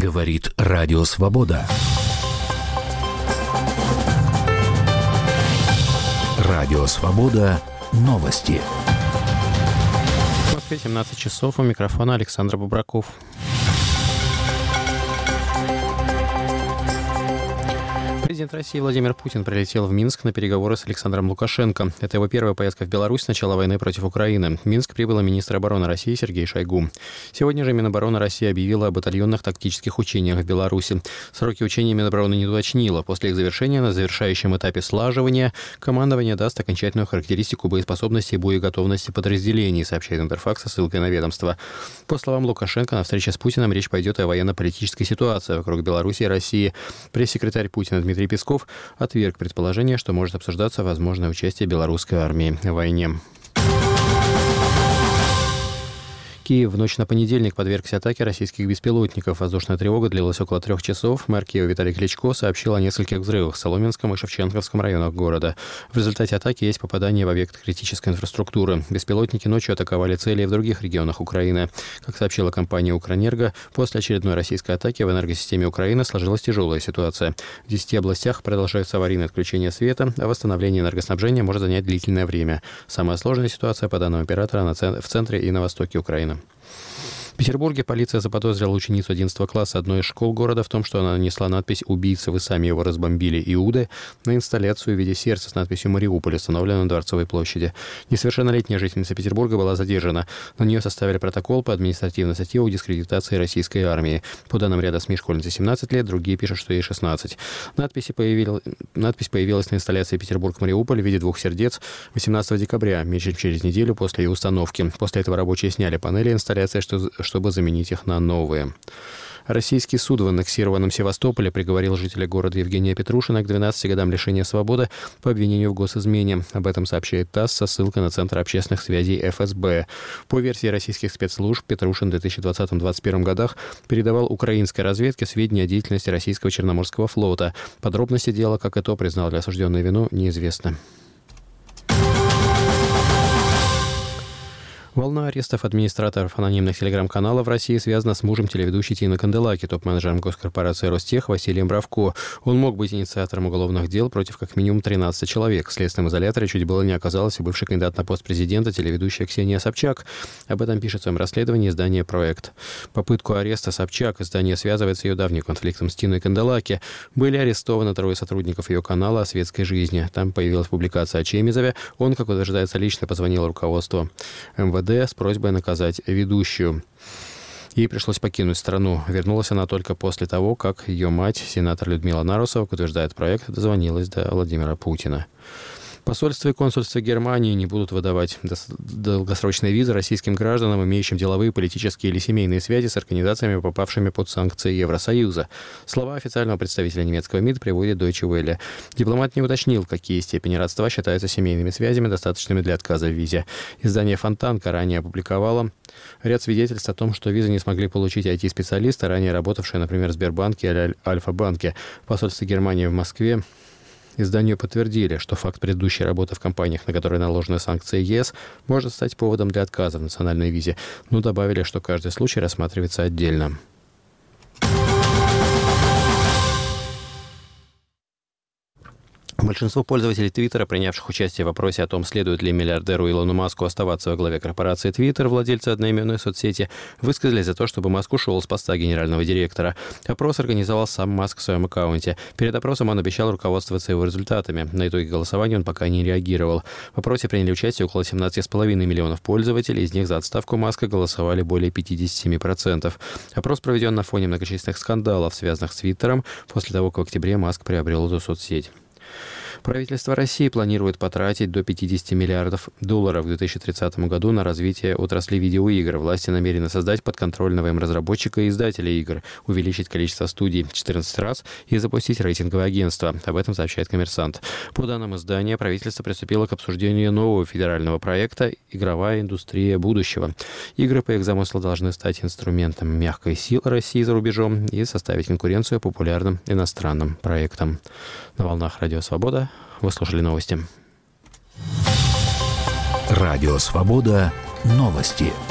Говорит Радио Свобода. Радио Свобода. Новости. В Москве 17 часов. У микрофона Александр Бобраков. Президент России Владимир Путин прилетел в Минск на переговоры с Александром Лукашенко. Это его первая поездка в Беларусь с начала войны против Украины. В Минск прибыл министр обороны России Сергей Шойгу. Сегодня же Минобороны России объявила о батальонных тактических учениях в Беларуси. Сроки учений Минобороны не уточнила. После их завершения на завершающем этапе слаживания командование даст окончательную характеристику боеспособности и боеготовности подразделений, сообщает Интерфакс со ссылкой на ведомство. По словам Лукашенко, на встрече с Путиным речь пойдет о военно-политической ситуации вокруг Беларуси и России. Пресс-секретарь Путина Дмитрий Песков отверг предположение, что может обсуждаться возможное участие белорусской армии в войне. Киев в ночь на понедельник подвергся атаке российских беспилотников. Воздушная тревога длилась около 3 часов. Мэр Киева Виталий Кличко сообщил о нескольких взрывах в Соломенском и Шевченковском районах города. В результате атаки есть попадание в объект критической инфраструктуры. Беспилотники ночью атаковали цели и в других регионах Украины. Как сообщила компания «Укрэнерго», после очередной российской атаки в энергосистеме Украины сложилась тяжелая ситуация. В 10 областях продолжаются аварийные отключения света, а восстановление энергоснабжения может занять длительное время. Самая сложная ситуация, по данным оператора, в центре и на востоке Украины. В Петербурге полиция заподозрила ученицу 11 класса одной из школ города в том, что она нанесла надпись «Убийца, вы сами его разбомбили, Иуды» на инсталляцию в виде сердца с надписью «Мариуполь», установленную на Дворцовой площади. Несовершеннолетняя жительница Петербурга была задержана. На нее составили протокол по административной статье о дискредитации российской армии. По данным ряда СМИ, школьнице 17 лет, другие пишут, что ей 16. Надпись появилась на инсталляции «Петербург-Мариуполь» в виде 2 сердец 18 декабря, меньше чем через неделю после ее установки. После этого рабочие сняли панели инсталляции, чтобы заменить их на новые. Российский суд в аннексированном Севастополе приговорил жителя города Евгения Петрушина к 12 годам лишения свободы по обвинению в госизмене. Об этом сообщает ТАСС со ссылкой на Центр общественных связей ФСБ. По версии российских спецслужб, Петрушин в 2020-2021 годах передавал украинской разведке сведения о деятельности российского Черноморского флота. Подробности дела, как и то признал ли осужденный вину, неизвестно. Волна арестов администраторов анонимных телеграм-каналов в России связана с мужем телеведущей Тины Канделаки, топ-менеджером госкорпорации «Ростех» Василием Бравко. Он мог быть инициатором уголовных дел против как минимум 13 человек. В следственном изоляторе чуть было не оказалась и бывший кандидат на пост президента, телеведущая Ксения Собчак. Об этом пишет в своем расследовании издание «Проект». Попытку ареста Собчак издание связывает с ее давним конфликтом с Тиной Канделаки. Были арестованы 3 сотрудников ее канала о светской жизни. Там появилась публикация о Чемизове. Он, как утверждается, лично позвонил руководству МВД с просьбой наказать ведущую. Ей пришлось покинуть страну. Вернулась она только после того, как ее мать, сенатор Людмила Нарусова, как утверждает проект, дозвонилась до Владимира Путина. Посольства и консульства Германии не будут выдавать долгосрочные визы российским гражданам, имеющим деловые, политические или семейные связи с организациями, попавшими под санкции Евросоюза. Слова официального представителя немецкого МИД приводит Deutsche Welle. Дипломат не уточнил, какие степени родства считаются семейными связями, достаточными для отказа в визе. Издание «Фонтанка» ранее опубликовало ряд свидетельств о том, что визы не смогли получить IT-специалисты, ранее работавшие, например, в Сбербанке или Альфа-банке. Посольство Германии в Москве изданию подтвердили, что факт предыдущей работы в компаниях, на которые наложены санкции ЕС, может стать поводом для отказа в национальной визе, но добавили, что каждый случай рассматривается отдельно. Большинство пользователей Твиттера, принявших участие в вопросе о том, следует ли миллиардеру Илону Маску оставаться во главе корпорации Твиттер, владельца одноименной соцсети, высказались за то, чтобы Маск ушел с поста генерального директора. Опрос организовал сам Маск в своем аккаунте. Перед опросом он обещал руководствоваться его результатами. На итоги голосования он пока не реагировал. В опросе приняли участие около 17,5 миллионов пользователей, из них за отставку Маска голосовали более 57%. Опрос проведен на фоне многочисленных скандалов, связанных с Твиттером, после того, как в октябре Маск приобрел эту соцсеть. Правительство России планирует потратить до $50 миллиардов в 2030 году на развитие отрасли видеоигр. Власти намерены создать подконтрольного им разработчика и издателя игр, увеличить количество студий в 14 раз и запустить рейтинговое агентство. Об этом сообщает «Коммерсант». По данным издания, правительство приступило к обсуждению нового федерального проекта «Игровая индустрия будущего». Игры, по их замыслу, должны стать инструментом мягкой силы России за рубежом и составить конкуренцию популярным иностранным проектам. На волнах Радио Свобода вы слушали новости. Радио Свобода. Новости.